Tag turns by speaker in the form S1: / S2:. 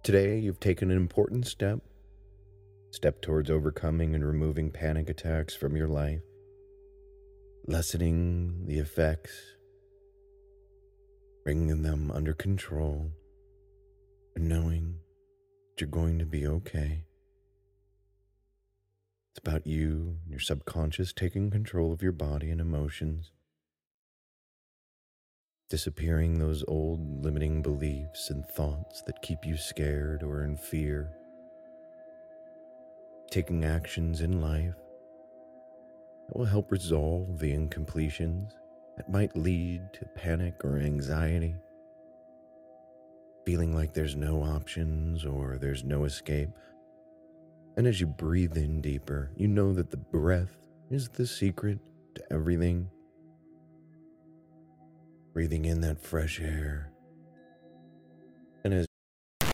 S1: Today, you've taken an important step towards overcoming and removing panic attacks from your life, lessening the effects, bringing them under control, and knowing that you're going to be okay. It's about you and your subconscious taking control of your body and emotions, disappearing those old limiting beliefs and thoughts that keep you scared or in fear, taking actions in life that will help resolve the incompletions that might lead to panic or anxiety, feeling like there's no options or there's no escape. And as you breathe in deeper, you know that the breath is the secret to everything. Breathing in that fresh air,